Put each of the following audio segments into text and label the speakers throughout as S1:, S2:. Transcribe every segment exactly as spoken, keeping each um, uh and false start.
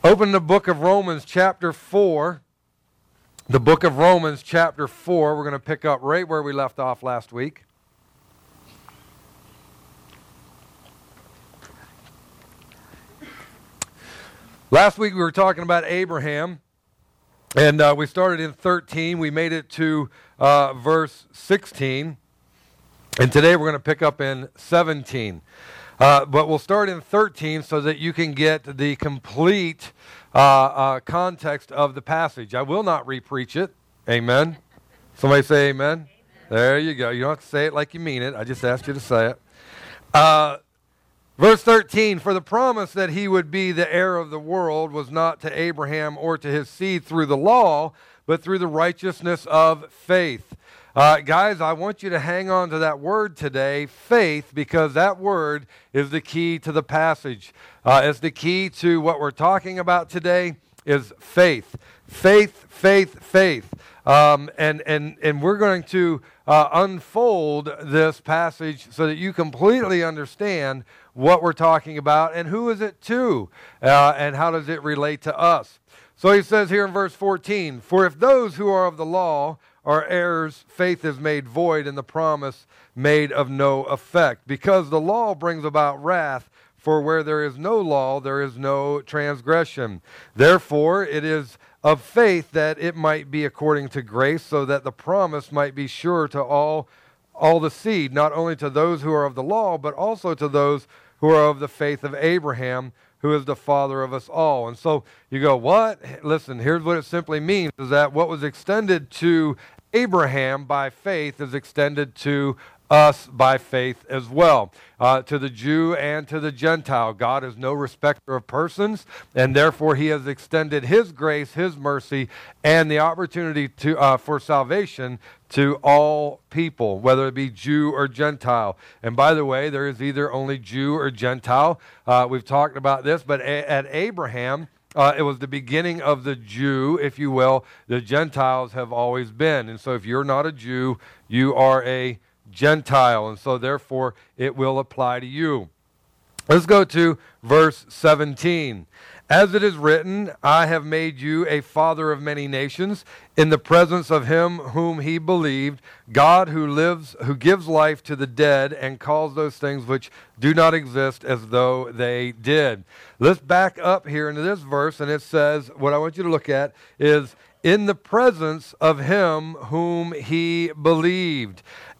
S1: Open the book of Romans chapter four. The book of Romans chapter four. We're going to pick up right where we left off last week. Last week we were talking about Abraham, and uh, we started in thirteen. We made it to uh, verse sixteen, and today we're going to pick up in seventeen. Uh, but we'll start in thirteen so that you can get the complete uh, uh, context of the passage. I will not re-preach it. Amen. Somebody say amen. Amen. There you go. You don't have to say it like you mean it. I just asked you to say it. Uh, verse thirteen, for the promise that he would be the heir of the world was not to Abraham or to his seed through the law, but through the righteousness of faith. Uh, guys, I want you to hang on to that word today, faith, because that word is the key to the passage. Uh, it's the key to what we're talking about today is faith. Faith, faith, faith. Um, and, and, and we're going to uh, unfold this passage so that you completely understand what we're talking about and who is it to, uh, and how does it relate to us. So he says here in verse fourteen, for if those who are of the law are heirs, faith is made void and the promise made of no effect, because the law brings about wrath, for where there is no law, there is no transgression. Therefore, it is of faith that it might be according to grace, so that the promise might be sure to all, all the seed, not only to those who are of the law, but also to those who are of the faith of Abraham, who is the father of us all. And so you go, what? Listen, here's what it simply means, is that what was extended to Abraham by faith is extended to us by faith as well, uh, to the Jew and to the Gentile. God is no respecter of persons, and therefore he has extended his grace, his mercy, and the opportunity to uh, for salvation to all people, whether it be Jew or Gentile. And by the way, there is either only Jew or Gentile. Uh, we've talked about this, but a- at Abraham, Uh, it was the beginning of the Jew, if you will. The Gentiles have always been. And so if you're not a Jew, you are a Gentile. And so therefore, it will apply to you. Let's go to verse seventeen. As it is written, I have made you a father of many nations in the presence of him whom he believed, God who lives, who gives life to the dead and calls those things which do not exist as though they did. Let's back up here into this verse, and it says, what I want you to look at is, in the presence of him whom he believed.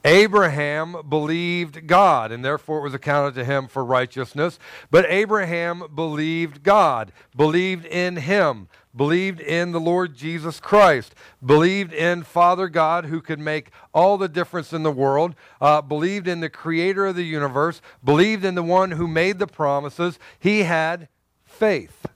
S1: Abraham believed God, and therefore it was accounted to him for righteousness. But Abraham believed God, believed in him, believed in the Lord Jesus Christ, believed in Father God who could make all the difference in the world, uh, believed in the creator of the universe, believed in the one who made the promises. He had faith.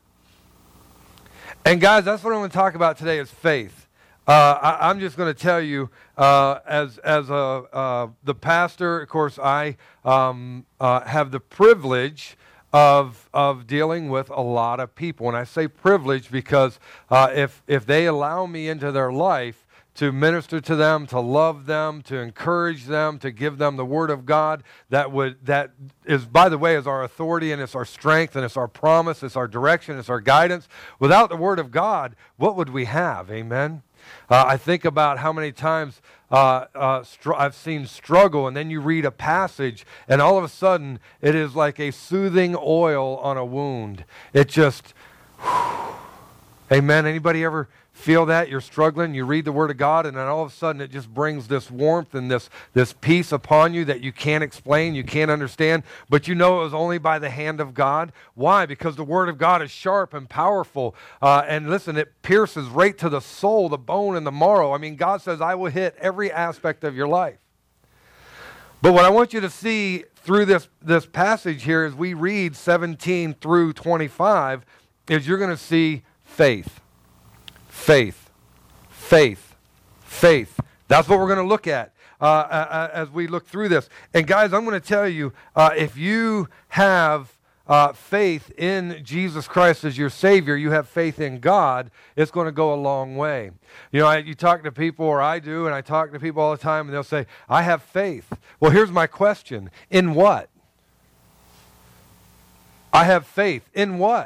S1: And guys, that's what I'm going to talk about today is faith. Uh, I, I'm just going to tell you, uh, as as a uh, the pastor, of course, I um, uh, have the privilege of of dealing with a lot of people. And I say privilege because uh, if if they allow me into their life to minister to them, to love them, to encourage them, to give them the Word of God, that would that is, by the way, is our authority and it's our strength and it's our promise, it's our direction, it's our guidance. Without the Word of God, what would we have? Amen. Uh, I think about how many times uh, uh, str- I've seen struggle, and then you read a passage, and all of a sudden, it is like a soothing oil on a wound. It just, whew. Amen. Anybody ever feel that? You're struggling, you read the Word of God, and then all of a sudden it just brings this warmth and this, this peace upon you that you can't explain, you can't understand, but you know it was only by the hand of God. Why? Because the Word of God is sharp and powerful, uh, and listen, it pierces right to the soul, the bone, and the marrow. I mean, God says, I will hit every aspect of your life. But what I want you to see through this, this passage here as we read seventeen through twenty-five is you're going to see faith. Faith, faith, faith. That's what we're going to look at uh, uh, as we look through this. And guys, I'm going to tell you, uh, if you have uh, faith in Jesus Christ as your Savior, you have faith in God, it's going to go a long way. You know, I, you talk to people, or I do, and I talk to people all the time, and they'll say, I have faith. Well, here's my question. In what? I have faith. In what?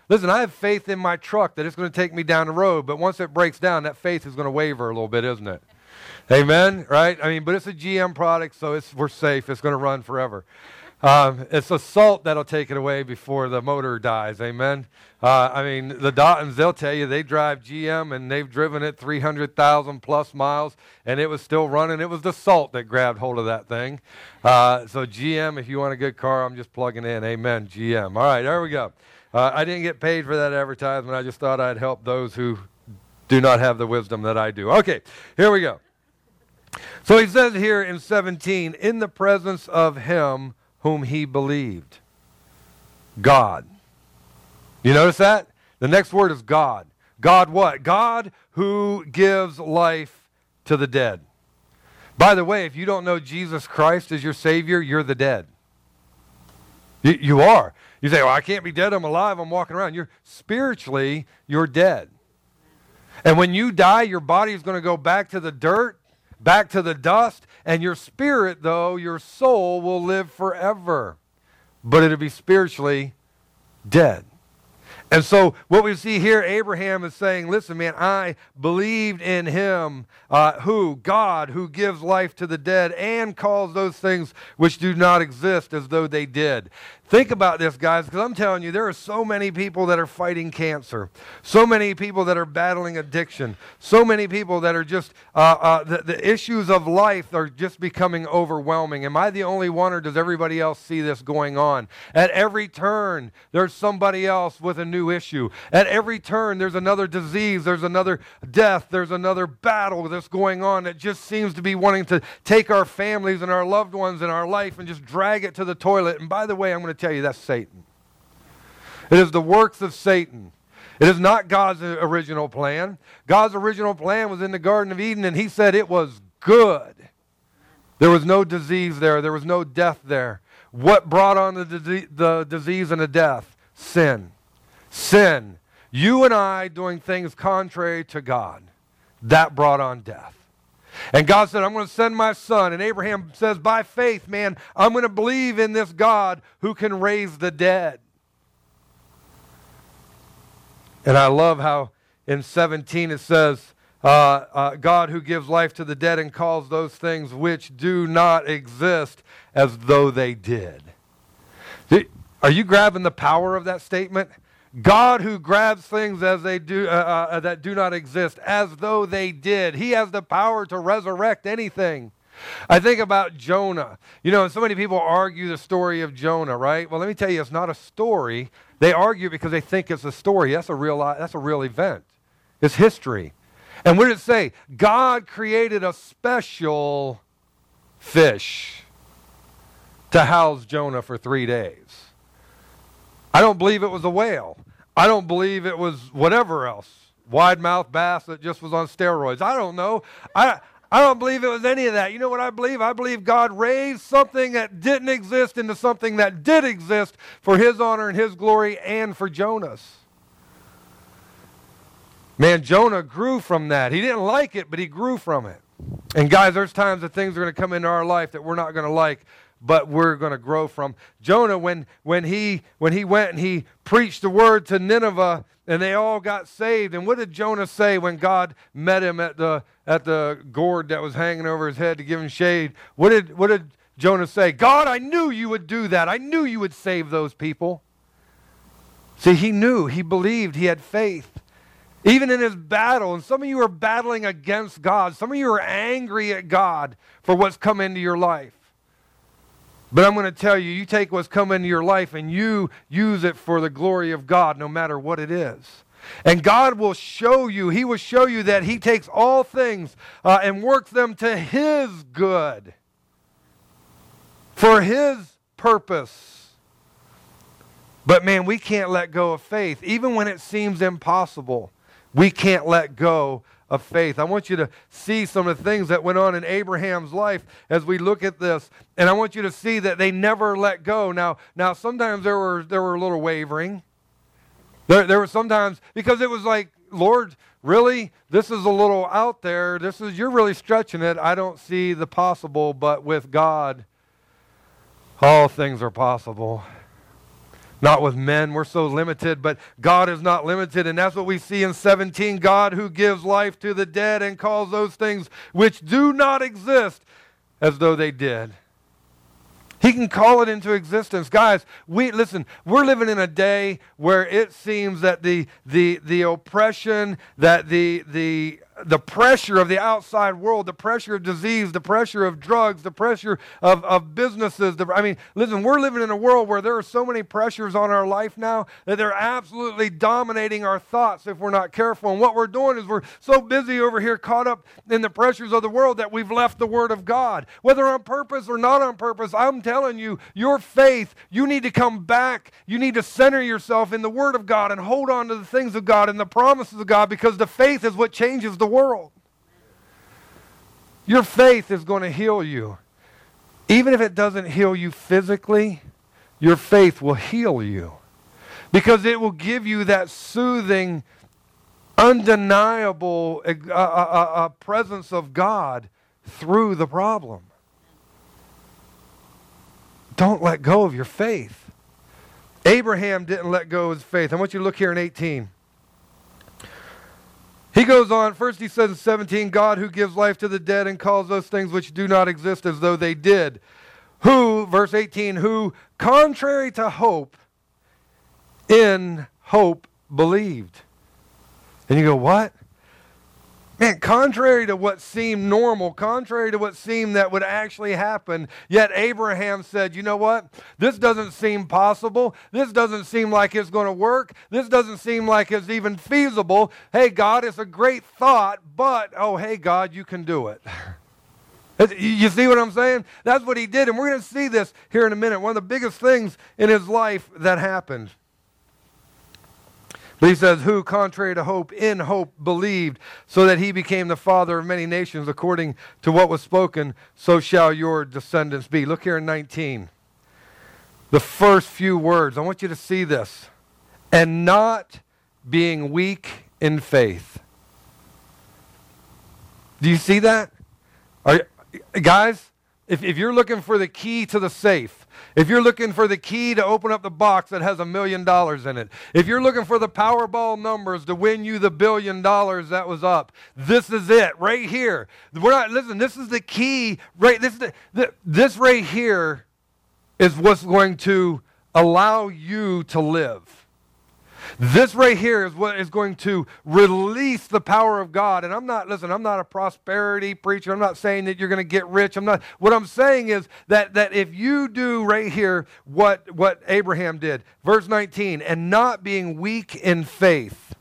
S1: Listen, I have faith in my truck that it's going to take me down the road, but once it breaks down, that faith is going to waver a little bit, isn't it? Amen? Right? I mean, but it's a G M product, so it's, we're safe. It's going to run forever. Um, it's the salt that'll take it away before the motor dies. Amen? Uh, I mean, the Dottons, they'll tell you they drive G M, and they've driven it three hundred thousand plus miles, and it was still running. It was the salt that grabbed hold of that thing. Uh, so G M, if you want a good car, I'm just plugging in. Amen, G M. All right, there we go. Uh, I didn't get paid for that advertisement. I just thought I'd help those who do not have the wisdom that I do. Okay, here we go. So he says here in seventeen, in the presence of him whom he believed. God. You notice that? The next word is God. God what? God who gives life to the dead. By the way, if you don't know Jesus Christ as your Savior, you're the dead. You, you are. You say, well, I can't be dead. I'm alive. I'm walking around. You're spiritually, you're dead. And when you die, your body is going to go back to the dirt, back to the dust, and your spirit, though, your soul will live forever. But it'll be spiritually dead. And so what we see here, Abraham is saying, listen, man, I believed in him, uh, who? God, who gives life to the dead and calls those things which do not exist as though they did. Think about this, guys, because I'm telling you, there are so many people that are fighting cancer, so many people that are battling addiction, so many people that are just, uh, uh, the, the issues of life are just becoming overwhelming. Am I the only one, or does everybody else see this going on? At every turn, there's somebody else with a new issue. At every turn, there's another disease, there's another death, there's another battle that's going on that just seems to be wanting to take our families and our loved ones and our life and just drag it to the toilet. And by the way, I'm going to tell you, that's Satan. It is the works of Satan. It is not God's original plan. God's original plan was in the Garden of Eden, and he said it was good. There was no disease there. There was no death there. What brought on the, di- the disease and the death? Sin. Sin. You and I doing things contrary to God. That brought on death. And God said, I'm going to send my son. And Abraham says, by faith, man, I'm going to believe in this God who can raise the dead. And I love how in seventeen it says, uh, uh, God who gives life to the dead and calls those things which do not exist as though they did. Are you grabbing the power of that statement? God who grabs things as they do uh, uh, that do not exist as though they did. He has the power to resurrect anything. I think about Jonah. You know, so many people argue the story of Jonah, right? Well, let me tell you, it's not a story. They argue because they think it's a story. That's a real, that's a real event. It's history. And what did it say? God created a special fish to house Jonah for three days. I don't believe it was a whale. I don't believe it was whatever else. Wide-mouthed bass that just was on steroids. I don't know. I, I don't believe it was any of that. You know what I believe? I believe God raised something that didn't exist into something that did exist for his honor and his glory and for Jonah's. Man, Jonah grew from that. He didn't like it, but he grew from it. And guys, there's times that things are going to come into our life that we're not going to like, but we're going to grow from. Jonah, when when he when he went and he preached the word to Nineveh, and they all got saved. And what did Jonah say when God met him at the at the gourd that was hanging over his head to give him shade? What did what did Jonah say? God, I knew you would do that. I knew you would save those people. See, he knew, he believed, he had faith. Even in his battle, and some of you are battling against God. Some of you are angry at God for what's come into your life. But I'm going to tell you, you take what's come into your life and you use it for the glory of God, no matter what it is. And God will show you, he will show you that he takes all things uh, and works them to his good, for his purpose. But man, we can't let go of faith. Even when it seems impossible, we can't let go of faith. I want you to see some of the things that went on in Abraham's life as we look at this. And I want you to see that they never let go. Now, now sometimes there were there were a little wavering. There, there were sometimes, because it was like, Lord, really? This is a little out there. This is, you're really stretching it. I don't see the possible, but with God, all things are possible. Not with men. We're so limited, but God is not limited. And that's what we see in seventeen. God who gives life to the dead and calls those things which do not exist as though they did. He can call it into existence. Guys, we listen, we're living in a day where it seems that the the the oppression, that the the the pressure of the outside world, the pressure of disease, the pressure of drugs, the pressure of, of businesses. The, I mean, listen, we're living in a world where there are so many pressures on our life now that they're absolutely dominating our thoughts if we're not careful. And what we're doing is we're so busy over here caught up in the pressures of the world that we've left the Word of God. Whether on purpose or not on purpose, I'm telling you, your faith, you need to come back. You need to center yourself in the Word of God and hold on to the things of God and the promises of God, because the faith is what changes the world. Your faith is going to heal you. Even if it doesn't heal you physically, your faith will heal you, because it will give you that soothing, undeniable uh, uh, uh, presence of God through the problem. Don't let go of your faith. Abraham didn't let go of his faith. I want you to look here in eighteen. He goes on, first he says in seventeen, God who gives life to the dead and calls those things which do not exist as though they did. Who, verse eighteen, who, contrary to hope, in hope believed. And you go, what? Man, contrary to what seemed normal, contrary to what seemed that would actually happen, yet Abraham said, you know what? This doesn't seem possible. This doesn't seem like it's going to work. This doesn't seem like it's even feasible. Hey, God, it's a great thought, but, oh, hey, God, you can do it. You see what I'm saying? That's what he did, and we're going to see this here in a minute. One of the biggest things in his life that happened. But he says, who, contrary to hope, in hope believed, so that he became the father of many nations, according to what was spoken, so shall your descendants be. Look here in nineteen. The first few words. I want you to see this. And not being weak in faith. Do you see that? Are, guys, if, if you're looking for the key to the safe, if you're looking for the key to open up the box that has a million dollars in it, if you're looking for the Powerball numbers to win you the billion dollars that was up, this is it right here. We're not, listen, this is the key. Right, this, is the, the, this right here is what's going to allow you to live. This right here is what is going to release the power of God. And I'm not, listen, I'm not a prosperity preacher. I'm not saying that you're going to get rich. I'm not, what I'm saying is that, that if you do right here what, what Abraham did, verse nineteen, and not being weak in faith.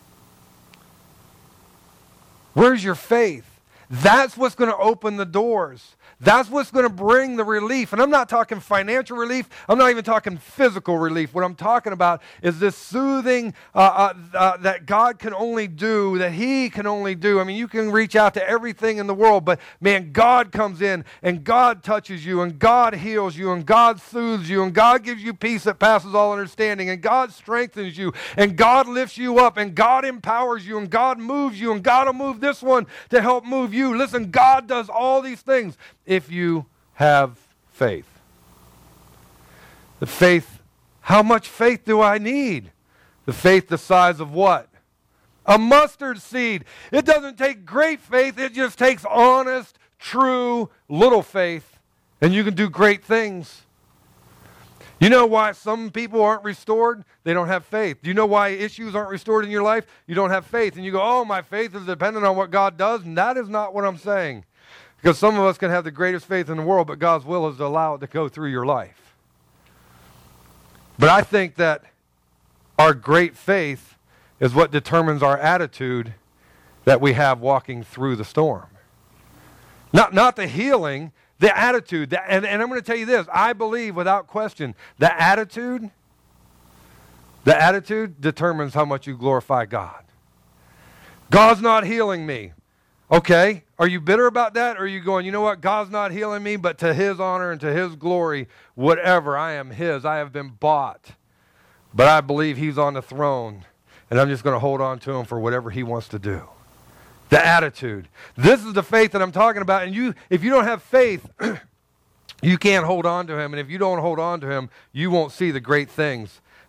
S1: Where's your faith? That's what's going to open the doors. That's what's going to bring the relief. And I'm not talking financial relief. I'm not even talking physical relief. What I'm talking about is this soothing uh, uh, uh, that God can only do, that he can only do. I mean, you can reach out to everything in the world, but man, God comes in and God touches you and God heals you and God soothes you and God gives you peace that passes all understanding and God strengthens you and God lifts you up and God empowers you and God moves you and God will move this one to help move you. Listen, God does all these things if you have faith. The faith, how much faith do I need? The faith the size of what? A mustard seed. It doesn't take great faith, it just takes honest, true, little faith, and you can do great things. You know why some people aren't restored? They don't have faith. Do you know why issues aren't restored in your life? You don't have faith. And you go, oh, my faith is dependent on what God does. And that is not what I'm saying. Because some of us can have the greatest faith in the world, but God's will is to allow it to go through your life. But I think that our great faith is what determines our attitude that we have walking through the storm. Not, not the healing, the attitude. The, and, and I'm going to tell you this. I believe without question, the attitude, the attitude determines how much you glorify God. God's not healing me. Okay, are you bitter about that? Or are you going, you know what, God's not healing me, but to his honor and to his glory, whatever, I am his. I have been bought. But I believe he's on the throne, and I'm just going to hold on to him for whatever he wants to do. The attitude. This is the faith that I'm talking about. And you, if you don't have faith, you can't hold on to him. And if you don't hold on to him, you won't see the great things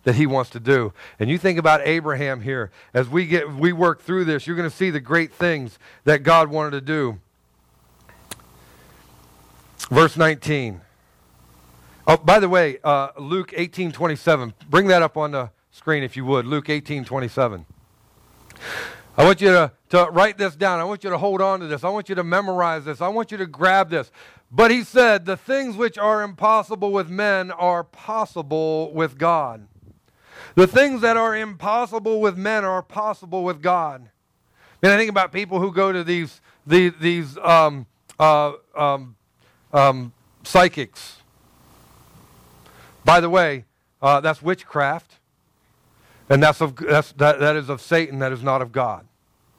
S1: that he wants to do. And you think about Abraham here. As we get we work through this, you're going to see the great things that God wanted to do. Verse nineteen. Oh, by the way, uh, Luke eighteen twenty-seven. Bring that up on the screen if you would. Luke eighteen twenty-seven. I want you to, to write this down. I want you to hold on to this. I want you to memorize this. I want you to grab this. But he said, the things which are impossible with men are possible with God. The things that are impossible with men are possible with God. And I think about people who go to these, these, these um, uh, um, um, psychics. By the way, uh, that's witchcraft. And that's of, that's, that, that is of Satan, that is not of God.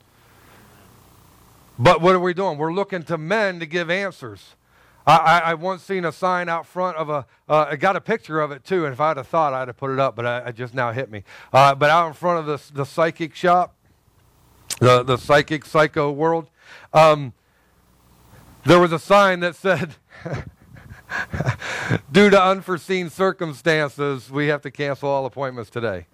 S1: But what are we doing? We're looking to men to give answers. I, I, I once seen a sign out front of a, uh, I got a picture of it too, and if I had have thought, I'd have put it up, but I, I just now hit me. Uh, but out in front of the, the psychic shop, the, the psychic, psycho world, um, there was a sign that said, due to unforeseen circumstances, we have to cancel all appointments today.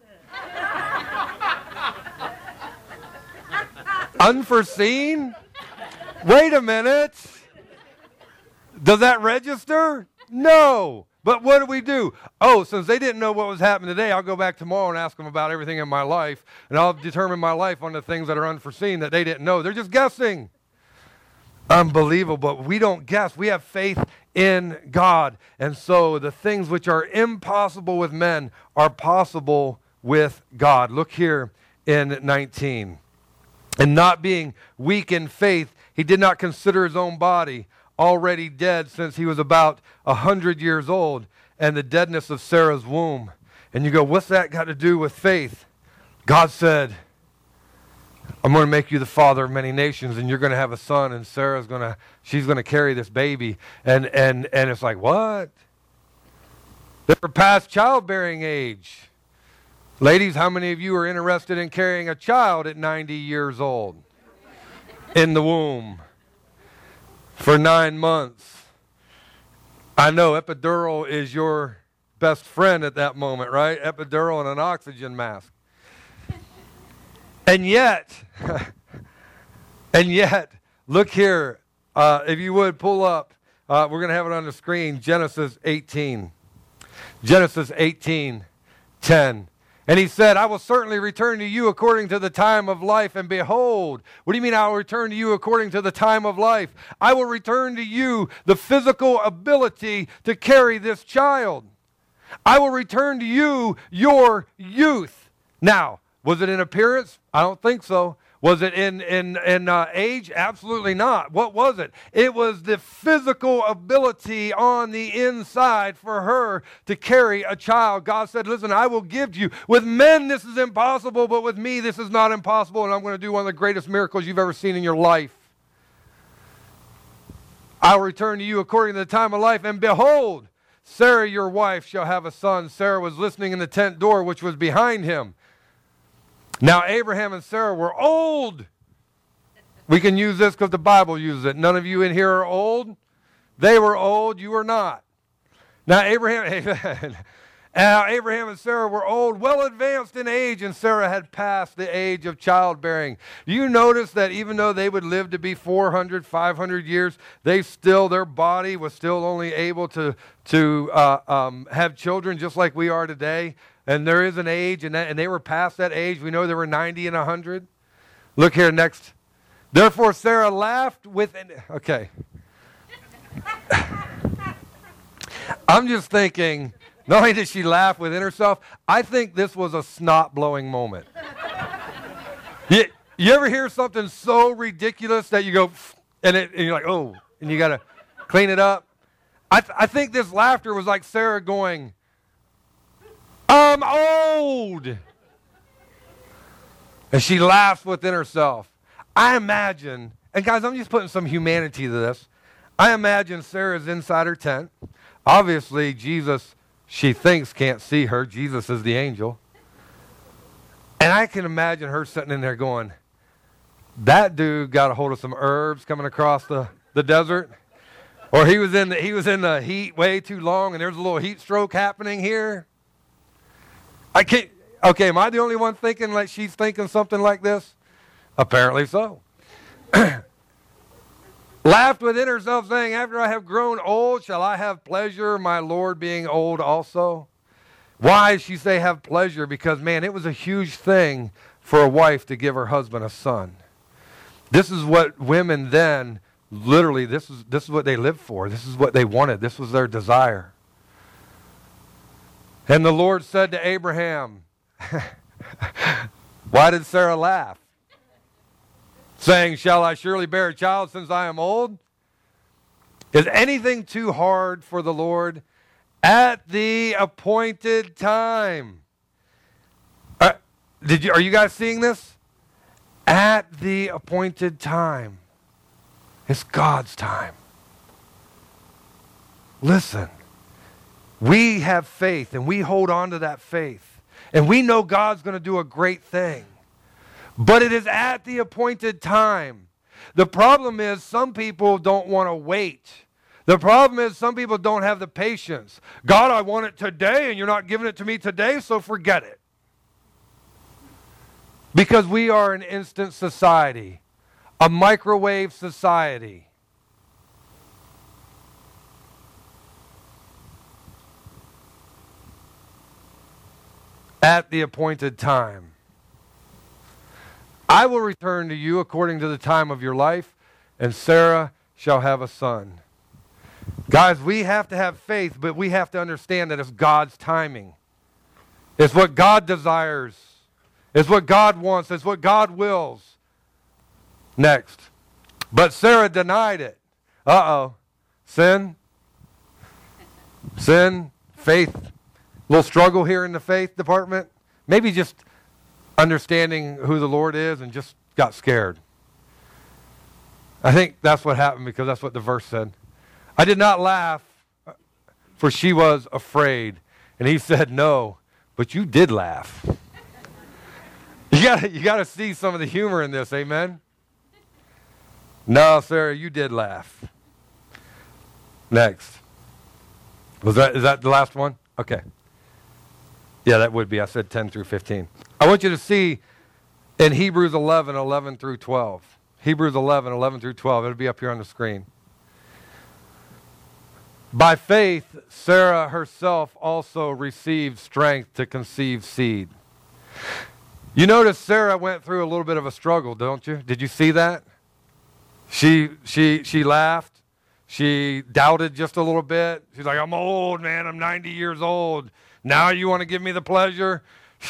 S1: Unforeseen? Wait a minute. Does that register? No. But what do we do? Oh, since they didn't know what was happening today, I'll go back tomorrow and ask them about everything in my life, and I'll determine my life on the things that are unforeseen that they didn't know. They're just guessing. Unbelievable. But we don't guess. We have faith in God. And so the things which are impossible with men are possible with God. Look here in nineteen. And not being weak in faith, he did not consider his own body already dead since he was about a hundred years old, and the deadness of Sarah's womb. And you go, what's that got to do with faith? God said, I'm going to make you the father of many nations, and you're going to have a son, and Sarah's going to, she's going to carry this baby. And, and, and it's like, what? They're past childbearing age. Ladies, how many of you are interested in carrying a child at ninety years old in the womb for nine months? I know epidural is your best friend at that moment, right? Epidural and an oxygen mask. And yet, and yet, look here. Uh, if you would, pull up. Uh, we're going to have it on the screen. Genesis eighteen. Genesis eighteen, ten. And he said, I will certainly return to you according to the time of life. And behold, what do you mean I will return to you according to the time of life? I will return to you the physical ability to carry this child. I will return to you your youth. Now, was it in appearance? I don't think so. Was it in, in, in uh, age? Absolutely not. What was it? It was the physical ability on the inside for her to carry a child. God said, listen, I will give to you. With men, this is impossible, but with me, this is not impossible, and I'm going to do one of the greatest miracles you've ever seen in your life. I'll return to you according to the time of life, and behold, Sarah, your wife, shall have a son. Sarah was listening in the tent door, which was behind him. Now, Abraham and Sarah were old. We can use this because the Bible uses it. None of you in here are old. They were old. You were not. Now, Abraham, now, Abraham and Sarah were old, well advanced in age, and Sarah had passed the age of childbearing. You notice that even though they would live to be four hundred, five hundred years, they still, their body was still only able to, to uh, um, have children just like we are today. And there is an age, and, that, and they were past that age. We know they were ninety and one hundred. Look here next. Therefore Sarah laughed with, an, okay. I'm just thinking, not only did she laugh within herself, I think this was a snot-blowing moment. you, you ever hear something so ridiculous that you go, and, it, and you're like, oh, and you got to clean it up? I, th- I think this laughter was like Sarah going, I'm old. And she laughs within herself. I imagine, and guys, I'm just putting some humanity to this. I imagine Sarah's inside her tent. Obviously, Jesus, she thinks, can't see her. Jesus is the angel. And I can imagine her sitting in there going, that dude got a hold of some herbs coming across the, the desert. Or he was in the, he was in the heat way too long, and there's a little heat stroke happening here. I can't. Okay, am I the only one thinking like she's thinking something like this? Apparently so. Laughed within herself, saying, after I have grown old, shall I have pleasure, my Lord being old also? Why does she say have pleasure? Because, man, it was a huge thing for a wife to give her husband a son. This is what women then, literally, this is, this is what they lived for. This is what they wanted. This was their desire. And the Lord said to Abraham, why did Sarah laugh? Saying, shall I surely bear a child since I am old? Is anything too hard for the Lord? At the appointed time. Uh, did you, are you guys seeing this? At the appointed time. It's God's time. Listen, we have faith and we hold on to that faith. And we know God's going to do a great thing. But it is at the appointed time. The problem is some people don't want to wait. The problem is some people don't have the patience. God, I want it today, and you're not giving it to me today, so forget it. Because we are an instant society, a microwave society. At the appointed time. I will return to you according to the time of your life, and Sarah shall have a son. Guys, we have to have faith, but we have to understand that it's God's timing. It's what God desires. It's what God wants. It's what God wills. Next. But Sarah denied it. Uh-oh. Sin. Sin. Faith. A little struggle here in the faith department. Maybe just understanding who the Lord is and just got scared. I think that's what happened because that's what the verse said. I did not laugh, for she was afraid. And he said, no, but you did laugh. You got you got to see some of the humor in this, amen? No, Sarah, you did laugh. Next. Was that, is that the last one? Okay. Yeah, that would be. I said ten through fifteen. I want you to see in Hebrews eleven, eleven through twelve. Hebrews eleven, eleven through twelve. It'll be up here on the screen. By faith, Sarah herself also received strength to conceive seed. You notice Sarah went through a little bit of a struggle, don't you? Did you see that? She she she laughed. She doubted just a little bit. She's like, I'm old, man. I'm ninety years old. Now you want to give me the pleasure?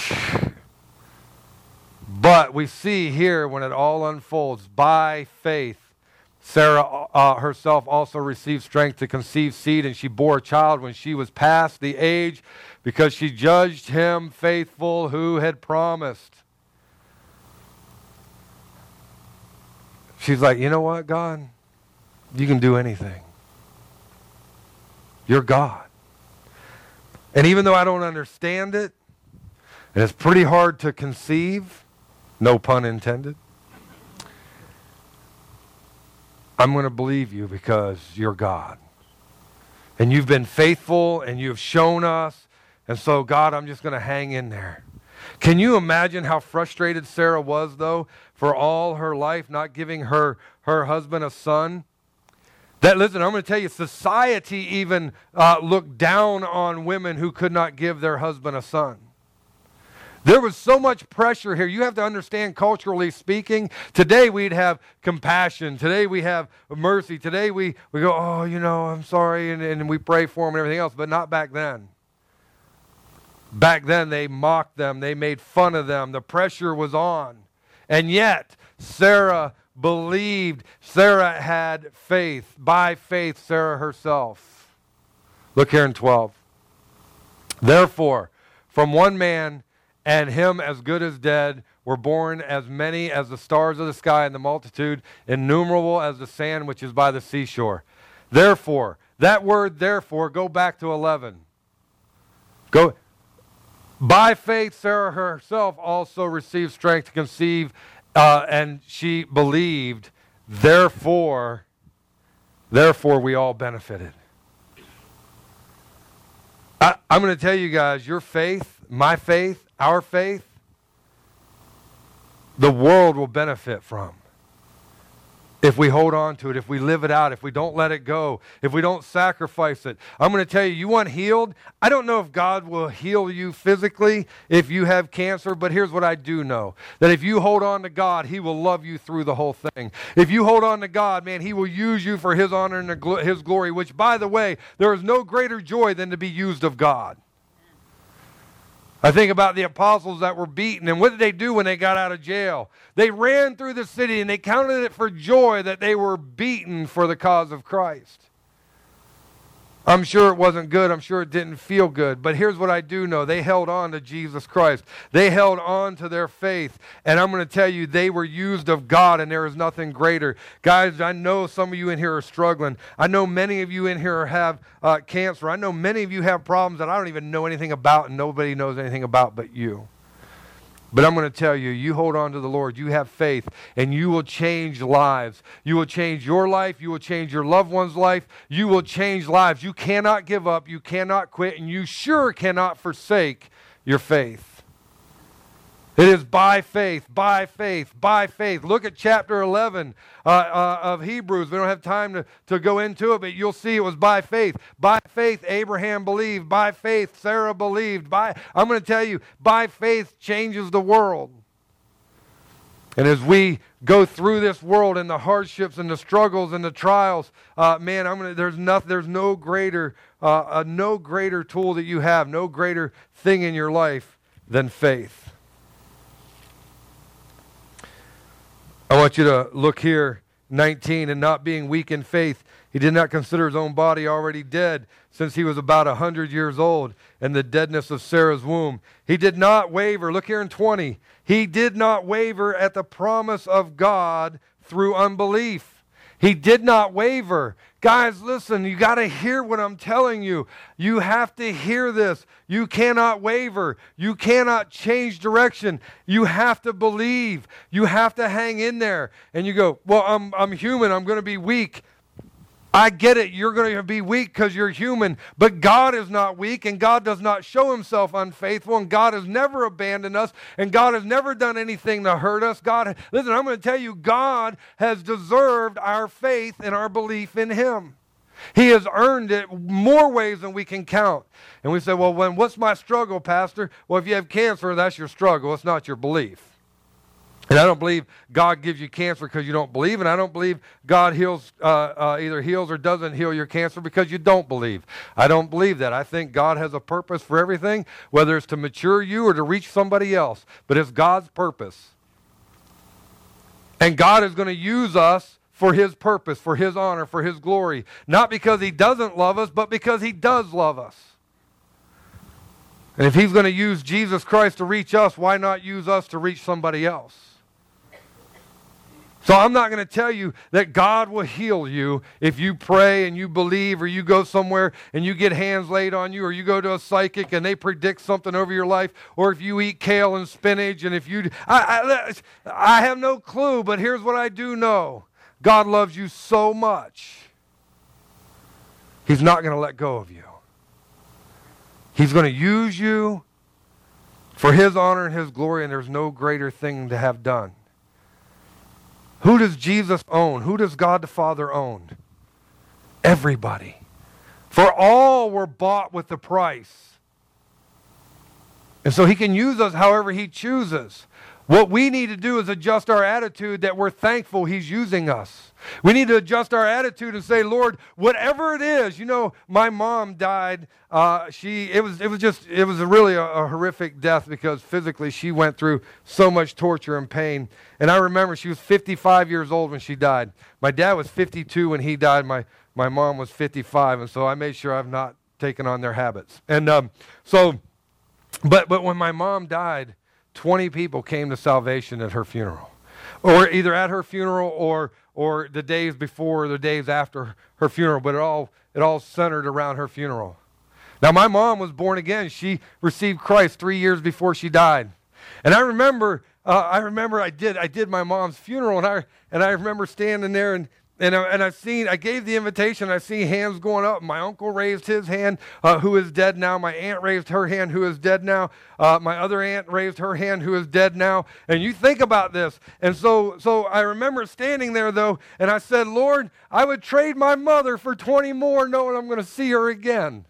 S1: But we see here when it all unfolds, by faith, Sarah uh, herself also received strength to conceive seed, and she bore a child when she was past the age because she judged him faithful who had promised. She's like, you know what, God? You can do anything. You're God. And even though I don't understand it, and it's pretty hard to conceive, no pun intended, I'm going to believe you because you're God. And you've been faithful and you've shown us. And so, God, I'm just going to hang in there. Can you imagine how frustrated Sarah was, though, for all her life not giving her, her husband a son? That, listen, I'm going to tell you, society even uh, looked down on women who could not give their husband a son. There was so much pressure here. You have to understand, culturally speaking, today we'd have compassion. Today we have mercy. Today we, we go, oh, you know, I'm sorry, and, and we pray for them and everything else, but not back then. Back then they mocked them. They made fun of them. The pressure was on. And yet, Sarah believed. Sarah had faith. By faith, Sarah herself. Look here in twelve. Therefore, from one man, and him as good as dead, were born as many as the stars of the sky, and the multitude innumerable as the sand which is by the seashore. Therefore, that word therefore, go back to eleven. Go. By faith, Sarah herself also received strength to conceive, uh, and she believed. Therefore, therefore we all benefited. I, I'm going to tell you guys, your faith my faith, our faith, the world will benefit from. If we hold on to it, if we live it out, if we don't let it go, if we don't sacrifice it. I'm going to tell you, you want healed? I don't know if God will heal you physically if you have cancer, but here's what I do know. That if you hold on to God, He will love you through the whole thing. If you hold on to God, man, He will use you for His honor and His glory, which, by the way, there is no greater joy than to be used of God. I think about the apostles that were beaten, and what did they do when they got out of jail? They ran through the city, and they counted it for joy that they were beaten for the cause of Christ. I'm sure it wasn't good. I'm sure it didn't feel good. But here's what I do know. They held on to Jesus Christ. They held on to their faith. And I'm going to tell you, they were used of God, and there is nothing greater. Guys, I know some of you in here are struggling. I know many of you in here have uh, cancer. I know many of you have problems that I don't even know anything about, and nobody knows anything about but you. But I'm going to tell you, you hold on to the Lord, you have faith, and you will change lives. You will change your life. You will change your loved one's life. You will change lives. You cannot give up. You cannot quit, and you sure cannot forsake your faith. It is by faith, by faith, by faith. Look at chapter eleven uh, uh, of Hebrews. We don't have time to, to go into it, but you'll see it was by faith. By faith, Abraham believed. By faith, Sarah believed. By I'm going to tell you, by faith changes the world. And as we go through this world and the hardships and the struggles and the trials, uh, man, I'm gonna. There's nothing. There's no greater, uh, uh, no greater tool that you have, no greater thing in your life than faith. I want you to look here, nineteen, and not being weak in faith, he did not consider his own body already dead, since he was about a hundred years old, and the deadness of Sarah's womb. He did not waver. Look here in twenty. He did not waver at the promise of God through unbelief. He did not waver. Guys, listen, you got to hear what I'm telling you. You have to hear this. You cannot waver. You cannot change direction. You have to believe. You have to hang in there. And you go, well, I'm, I'm human. I'm going to be weak. I get it. You're going to be weak because you're human. But God is not weak, and God does not show himself unfaithful, and God has never abandoned us, and God has never done anything to hurt us. God, listen, I'm going to tell you, God has deserved our faith and our belief in him. He has earned it more ways than we can count. And we say, well, when, what's my struggle, Pastor? Well, if you have cancer, that's your struggle. It's not your belief. And I don't believe God gives you cancer because you don't believe, and I don't believe God heals, uh, uh, either heals or doesn't heal your cancer because you don't believe. I don't believe that. I think God has a purpose for everything, whether it's to mature you or to reach somebody else. But it's God's purpose. And God is going to use us for his purpose, for his honor, for his glory. Not because he doesn't love us, but because he does love us. And if he's going to use Jesus Christ to reach us, why not use us to reach somebody else? So I'm not going to tell you that God will heal you if you pray and you believe, or you go somewhere and you get hands laid on you, or you go to a psychic and they predict something over your life, or if you eat kale and spinach, and if you... I, I, I have no clue, but here's what I do know. God loves you so much, he's not going to let go of you. He's going to use you for his honor and his glory, and there's no greater thing to have done. Who does Jesus own? Who does God the Father own? Everybody. For all were bought with the price. And so he can use us however he chooses. What we need to do is adjust our attitude that we're thankful he's using us. We need to adjust our attitude and say, Lord, whatever it is. You know, my mom died. Uh, she it was it was just it was a really a, a horrific death, because physically she went through so much torture and pain. And I remember she was fifty-five years old when she died. My dad was fifty-two when he died. My my mom was fifty-five, and so I made sure I've not taken on their habits. And um, so, but but when my mom died, twenty people came to salvation at her funeral, or either at her funeral or or the days before or the days after her funeral, but it all it all centered around her funeral. Now, my mom was born again. She received Christ three years before she died. And I remember uh, I remember I did I did my mom's funeral, and I and I remember standing there and and, I, and I've seen, I gave the invitation, I see hands going up. My uncle raised his hand, uh, who is dead now. My aunt raised her hand, who is dead now. Uh, my other aunt raised her hand, who is dead now. And you think about this. And so, so I remember standing there, though, and I said, Lord, I would trade my mother for twenty more knowing I'm going to see her again.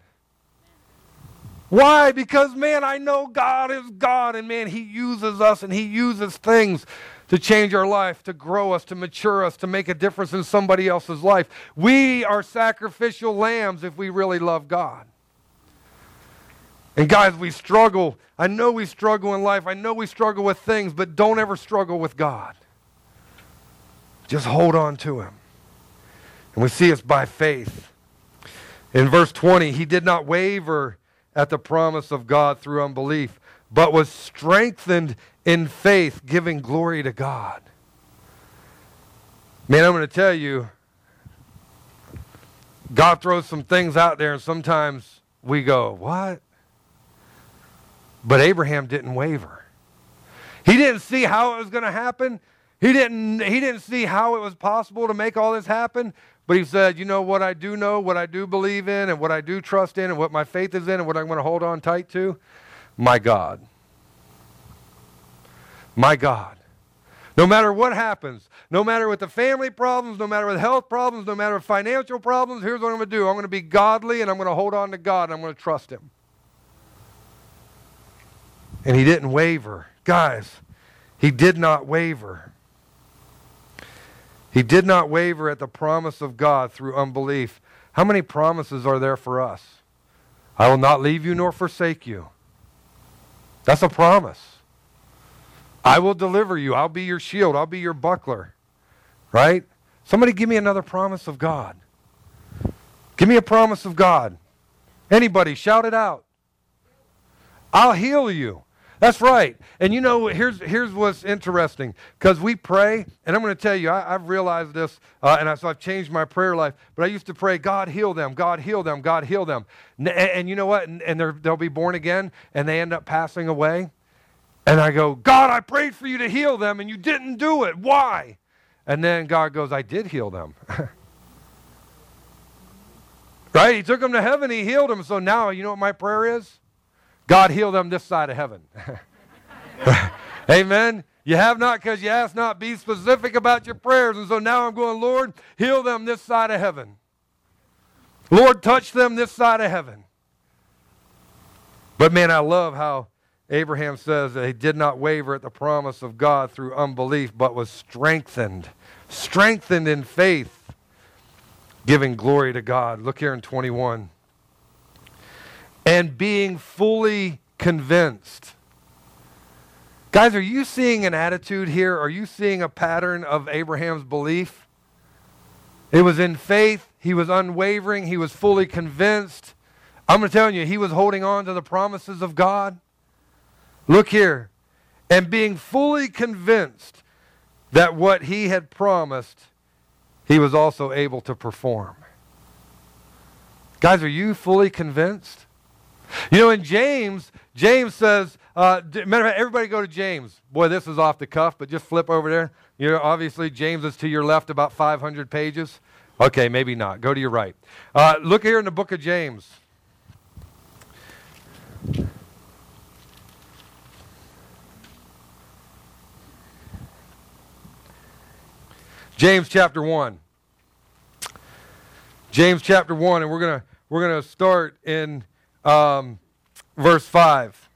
S1: Why? Because, man, I know God is God, and, man, he uses us, and he uses things to change our life, to grow us, to mature us, to make a difference in somebody else's life. We are sacrificial lambs if we really love God. And guys, we struggle. I know we struggle in life. I know we struggle with things, but don't ever struggle with God. Just hold on to him. And we see it's by faith. In verse twenty, he did not waver at the promise of God through unbelief, but was strengthened in faith, giving glory to God. Man, I'm going to tell you, God throws some things out there, and sometimes we go, what? But Abraham didn't waver. He didn't see how it was going to happen. He didn't, he didn't see how it was possible to make all this happen. But he said, you know what I do know, what I do believe in, and what I do trust in, and what my faith is in, and what I'm going to hold on tight to? My God. My God. No matter what happens, no matter with the family problems, no matter with health problems, no matter with financial problems, here's what I'm going to do. I'm going to be godly, and I'm going to hold on to God, and I'm going to trust him. And he didn't waver. Guys, he did not waver. He did not waver at the promise of God through unbelief. How many promises are there for us? I will not leave you nor forsake you. That's a promise. I will deliver you. I'll be your shield. I'll be your buckler. Right? Somebody give me another promise of God. Give me a promise of God. Anybody, shout it out. I'll heal you. That's right. And you know, here's here's what's interesting. Because we pray, and I'm going to tell you, I, I've realized this, uh, and I, so I've changed my prayer life. But I used to pray, God heal them, God heal them, God heal them. And, and you know what? And, and they'll be born again, and they end up passing away. And I go, God, I prayed for you to heal them, and you didn't do it. Why? And then God goes, I did heal them. Right? He took them to heaven, he healed them. So now, you know what my prayer is? God heal them this side of heaven. Amen. You have not because you ask not. Be specific about your prayers. And so now I'm going, Lord, heal them this side of heaven. Lord, touch them this side of heaven. But man, I love how Abraham says that he did not waver at the promise of God through unbelief, but was strengthened. Strengthened in faith, giving glory to God. Look here in twenty-one. And being fully convinced. Guys, are you seeing an attitude here? Are you seeing a pattern of Abraham's belief? It was in faith. He was unwavering. He was fully convinced. I'm going to tell you, he was holding on to the promises of God. Look here. And being fully convinced that what he had promised, he was also able to perform. Guys, are you fully convinced? You know, in James, James says, uh, matter of fact, everybody go to James. Boy, this is off the cuff, but just flip over there. You know, obviously, James is to your left about five hundred pages. Okay, maybe not. Go to your right. Uh, look here in the book of James. James chapter one. James chapter one, and we're gonna we're gonna start in Um, verse five.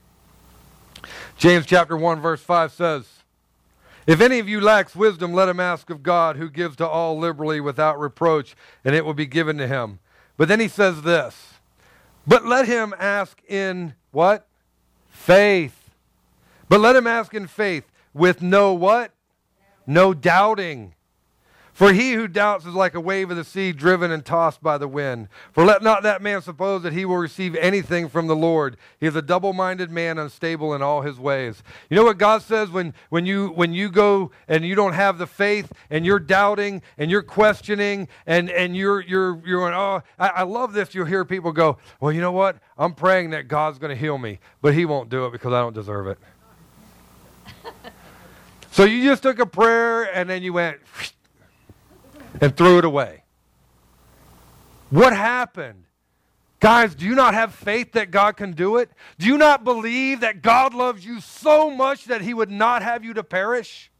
S1: James chapter one verse five says, if any of you lacks wisdom, let him ask of God, who gives to all liberally without reproach, and it will be given to him. But then he says this, but let him ask in what? Faith. But let him ask in faith with no what? No doubting. For he who doubts is like a wave of the sea driven and tossed by the wind. For let not that man suppose that he will receive anything from the Lord. He is a double-minded man, unstable in all his ways. You know what God says when, when, you, when you go and you don't have the faith and you're doubting and you're questioning and, and you're, you're, you're going, oh, I, I love this. You'll hear people go, well, you know what? I'm praying that God's going to heal me, but he won't do it because I don't deserve it. So you just took a prayer and then you went... and threw it away. What happened? Guys, do you not have faith that God can do it? Do you not believe that God loves you so much that he would not have you to perish?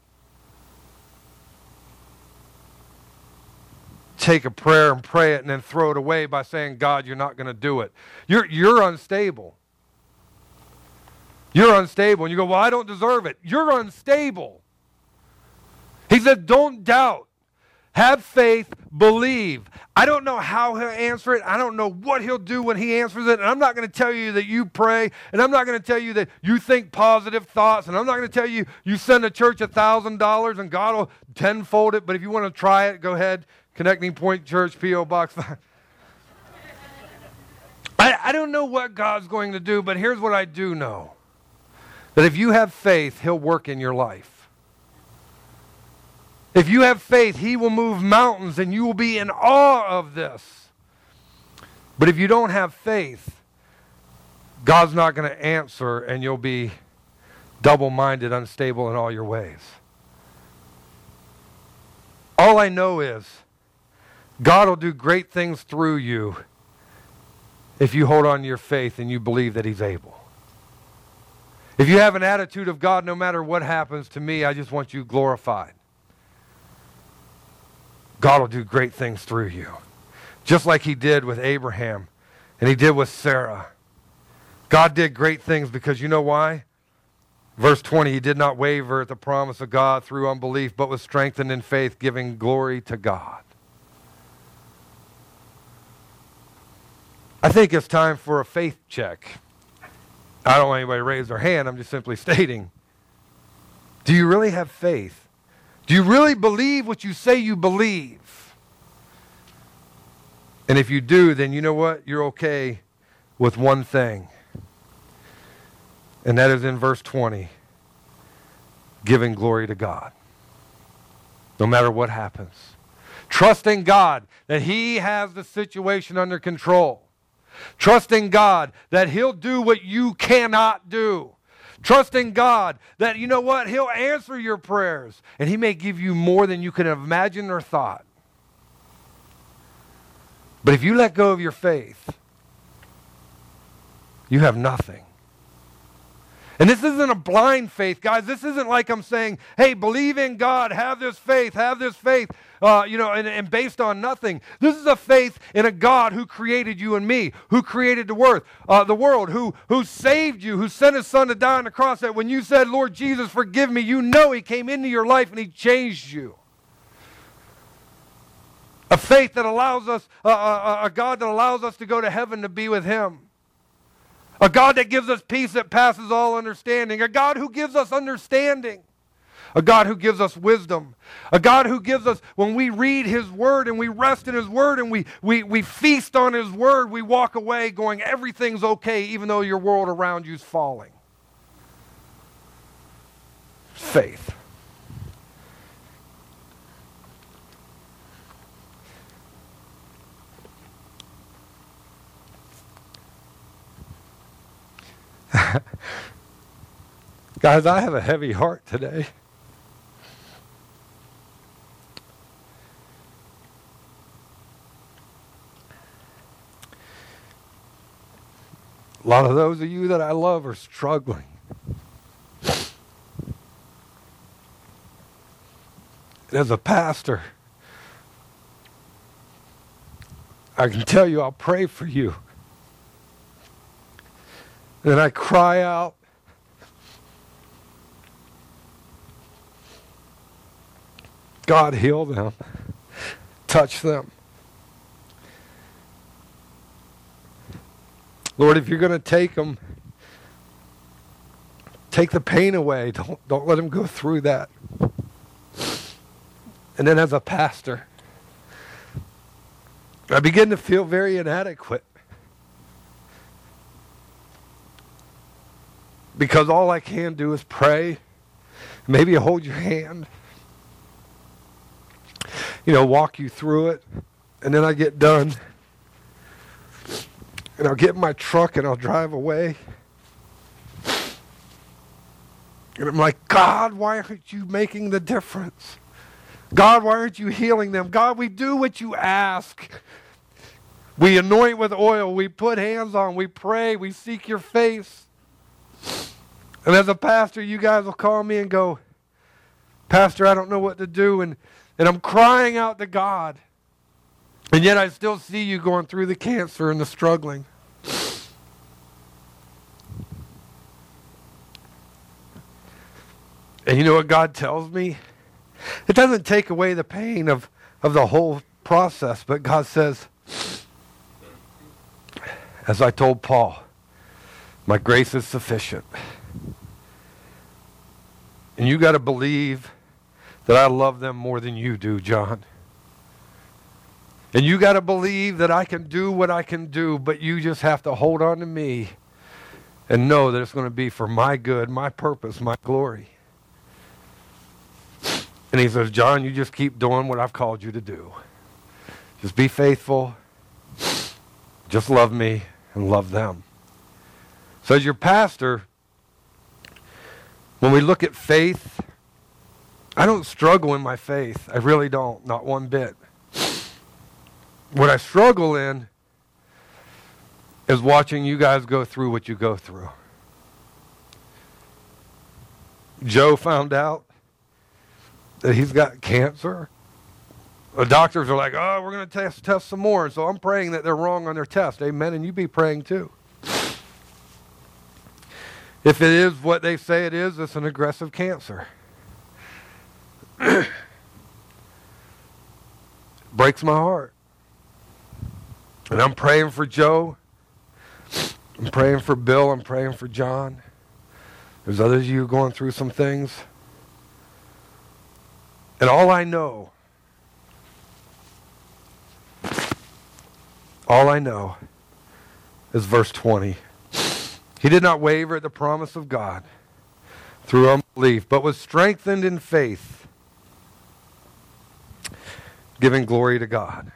S1: Take a prayer and pray it and then throw it away by saying, God, you're not going to do it. You're, you're unstable. You're unstable. And you go, well, I don't deserve it. You're unstable. He said, don't doubt. Have faith, believe. I don't know how he'll answer it. I don't know what he'll do when he answers it. And I'm not going to tell you that you pray. And I'm not going to tell you that you think positive thoughts. And I'm not going to tell you you send the church one thousand dollars and God will tenfold it. But if you want to try it, go ahead. Connecting Point Church, P O Box five. I, I don't know what God's going to do, but here's what I do know. That if you have faith, he'll work in your life. If you have faith, he will move mountains and you will be in awe of this. But if you don't have faith, God's not going to answer and you'll be double-minded, unstable in all your ways. All I know is God will do great things through you if you hold on to your faith and you believe that he's able. If you have an attitude of, God, no matter what happens to me, I just want you glorified. God will do great things through you. Just like he did with Abraham and he did with Sarah. God did great things because you know why? Verse twenty, he did not waver at the promise of God through unbelief, but was strengthened in faith, giving glory to God. I think it's time for a faith check. I don't want anybody to raise their hand. I'm just simply stating. Do you really have faith? Do you really believe what you say you believe? And if you do, then you know what? You're okay with one thing. And that is in verse twenty. Giving glory to God. No matter what happens. Trusting God that he has the situation under control. Trusting God that he'll do what you cannot do. Trusting God that, you know what, he'll answer your prayers. And he may give you more than you could have imagined or thought. But if you let go of your faith, you have nothing. And this isn't a blind faith, guys. This isn't like I'm saying, hey, believe in God, have this faith, have this faith, uh, you know, and, and based on nothing. This is a faith in a God who created you and me, who created the world, uh, the world, who, who saved you, who sent his son to die on the cross. That when you said, Lord Jesus, forgive me, you know he came into your life and he changed you. A faith that allows us, uh, a, a God that allows us to go to heaven to be with him. A God that gives us peace that passes all understanding. A God who gives us understanding. A God who gives us wisdom. A God who gives us, when we read his word and we rest in his word and we, we, we feast on his word, we walk away going, everything's okay even though your world around you is falling. Faith. Guys, I have a heavy heart today. A lot of those of you that I love are struggling. And as a pastor, I can tell you I'll pray for you. And I cry out, God, heal them. Touch them. Lord, if you're going to take them, take the pain away. Don't, don't let them go through that. And then as a pastor, I begin to feel very inadequate. Because all I can do is pray, maybe hold your hand, you know, walk you through it, and then I get done, and I'll get in my truck and I'll drive away. And I'm like, God, why aren't you making the difference? God, why aren't you healing them? God, we do what you ask. We anoint with oil. We put hands on. We pray. We seek your face. And as a pastor, you guys will call me and go, Pastor, I don't know what to do. And, and I'm crying out to God. And yet I still see you going through the cancer and the struggling. And you know what God tells me? It doesn't take away the pain of, of the whole process, but God says, as I told Paul, my grace is sufficient. And you got to believe that I love them more than you do, John. And you got to believe that I can do what I can do, but you just have to hold on to me and know that it's going to be for my good, my purpose, my glory. And he says, John, you just keep doing what I've called you to do. Just be faithful. Just love me and love them. So as your pastor, when we look at faith, I don't struggle in my faith. I really don't, not one bit. What I struggle in is watching you guys go through what you go through. Joe found out that he's got cancer. The doctors are like, oh, we're going to test test some more. So I'm praying that they're wrong on their test. Amen. And you be praying too. If it is what they say it is, it's an aggressive cancer. Breaks my heart. And I'm praying for Joe. I'm praying for Bill. I'm praying for John. There's others of you going through some things. And all I know, all I know is verse twenty. He did not waver at the promise of God through unbelief, but was strengthened in faith, giving glory to God.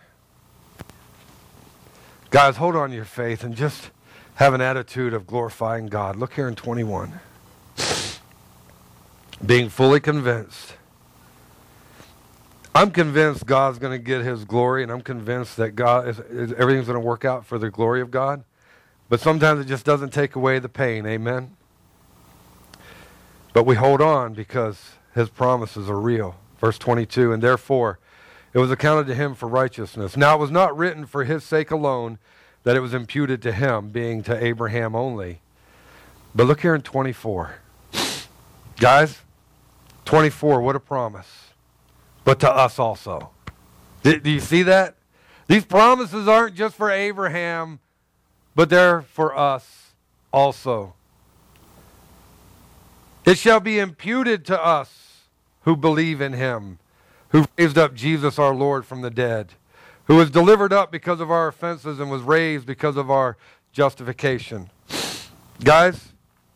S1: Guys, hold on to your faith and just have an attitude of glorifying God. Look here in twenty-one. Being fully convinced. I'm convinced God's going to get his glory, and I'm convinced that God is, is, everything's going to work out for the glory of God. But sometimes it just doesn't take away the pain. Amen? But we hold on because his promises are real. Verse twenty-two, and therefore it was accounted to him for righteousness. Now it was not written for his sake alone that it was imputed to him, being to Abraham only. But look here in twenty-four. Guys, twenty-four, what a promise. But to us also. Do, do you see that? These promises aren't just for Abraham, but they're for us also. It shall be imputed to us who believe in him, who raised up Jesus our Lord from the dead, who was delivered up because of our offenses and was raised because of our justification. Guys,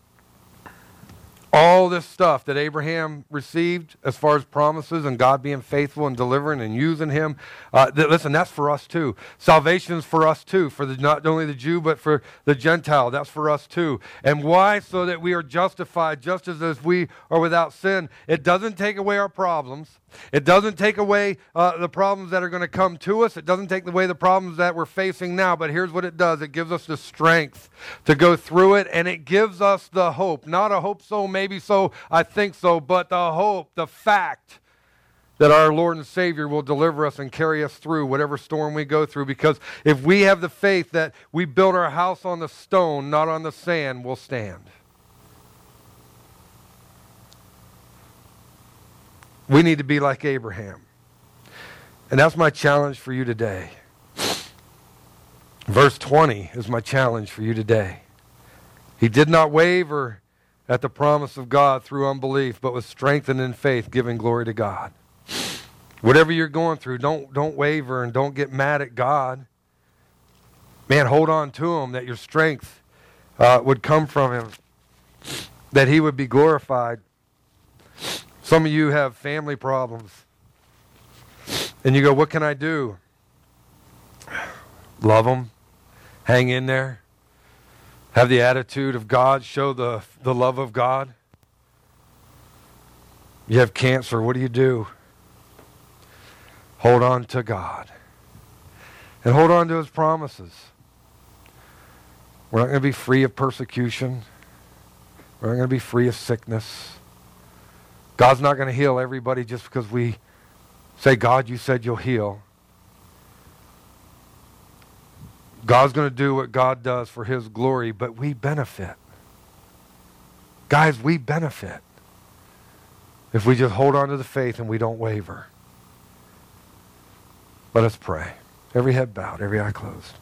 S1: all this stuff that Abraham received as far as promises and God being faithful and delivering and using him, uh, th- listen, that's for us too. Salvation's for us too, for the, not only the Jew but for the Gentile. That's for us too. And why? So that we are justified just as, as we are without sin. It doesn't take away our problems. It doesn't take away uh, the problems that are going to come to us. It doesn't take away the problems that we're facing now. But here's what it does. It gives us the strength to go through it, and it gives us the hope. Not a hope so, maybe so, I think so, but the hope, the fact that our Lord and Savior will deliver us and carry us through whatever storm we go through. Because if we have the faith that we build our house on the stone, not on the sand, we'll stand. We need to be like Abraham. And that's my challenge for you today. Verse twenty is my challenge for you today. He did not waver at the promise of God through unbelief, but was strengthened in faith, giving glory to God. Whatever you're going through, don't, don't waver and don't get mad at God. Man, hold on to him, that your strength uh, would come from him, that he would be glorified. Some of you have family problems. And you go, what can I do? Love them. Hang in there. Have the attitude of God. Show the, the love of God. You have cancer. What do you do? hold on to God. And hold on to his promises. We're not going to be free of persecution. We're not going to be free of sickness. God's not going to heal everybody just because we say, God, you said you'll heal. God's going to do what God does for his glory, but we benefit. Guys, we benefit if we just hold on to the faith and we don't waver. Let us pray. Every head bowed, every eye closed.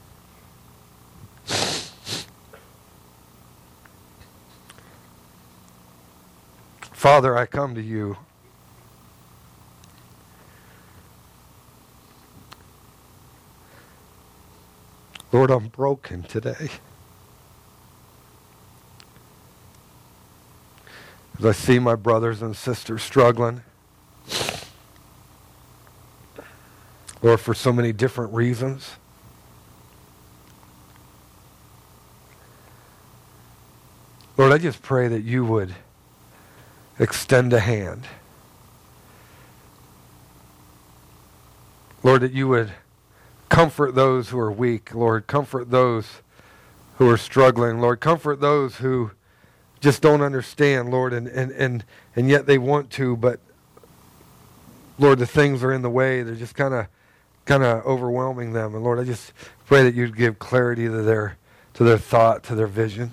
S1: Father, I come to you. Lord, I'm broken today. As I see my brothers and sisters struggling, Lord, for so many different reasons. Lord, I just pray that you would extend a hand. Lord, that you would comfort those who are weak. Lord, comfort those who are struggling. Lord, comfort those who just don't understand, Lord, and, and, and, and yet they want to, but Lord, the things are in the way. They're just kind of kind of overwhelming them. And Lord, I just pray that you'd give clarity to their to their thought, to their vision.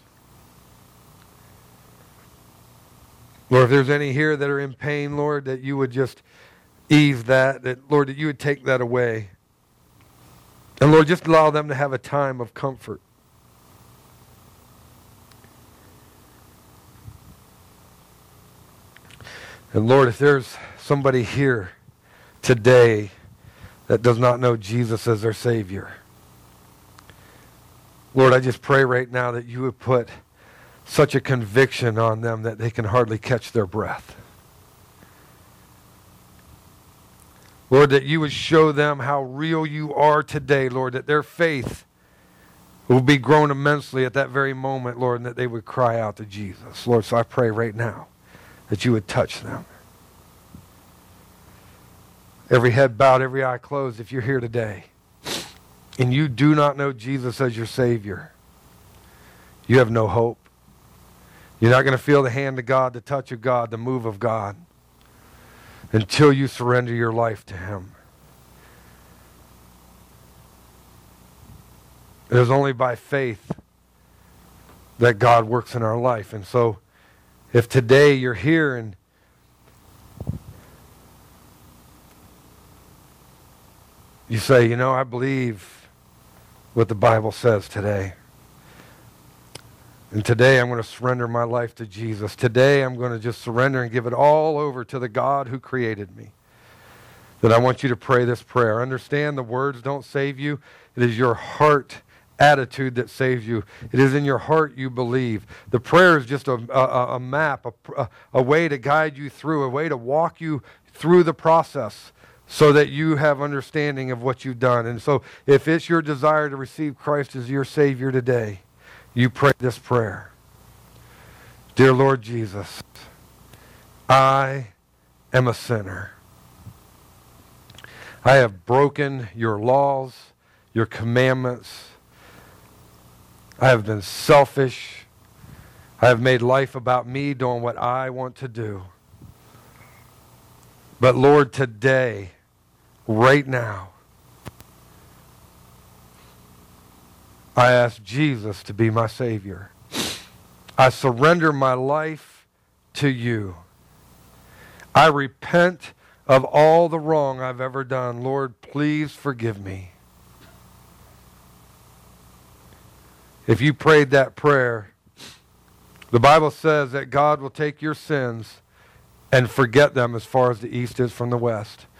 S1: Lord, if there's any here that are in pain, Lord, that you would just ease that, that Lord, that you would take that away. And Lord, just allow them to have a time of comfort. And Lord, if there's somebody here today that does not know Jesus as their Savior, Lord, I just pray right now that you would put such a conviction on them that they can hardly catch their breath. Lord, that you would show them how real you are today, Lord, that their faith will be grown immensely at that very moment, Lord, and that they would cry out to Jesus. Lord, so I pray right now that you would touch them. Every head bowed, every eye closed, if you're here today and you do not know Jesus as your Savior, you have no hope. You're not going to feel the hand of God, the touch of God, the move of God until you surrender your life to him. It is only by faith that God works in our life. And so if today you're here and you say, you know, I believe what the Bible says today. And today I'm going to surrender my life to Jesus. Today I'm going to just surrender and give it all over to the God who created me. That I want you to pray this prayer. Understand the words don't save you. It is your heart attitude that saves you. It is in your heart you believe. The prayer is just a, a, a map, a, a way to guide you through, a way to walk you through the process so that you have understanding of what you've done. And so if it's your desire to receive Christ as your Savior today, you pray this prayer. Dear Lord Jesus, I am a sinner. I have broken your laws, your commandments. I have been selfish. I have made life about me, doing what I want to do. But Lord, today, right now, I ask Jesus to be my Savior. I surrender my life to you. I repent of all the wrong I've ever done. Lord, please forgive me. If you prayed that prayer, the Bible says that God will take your sins and forget them as far as the east is from the west.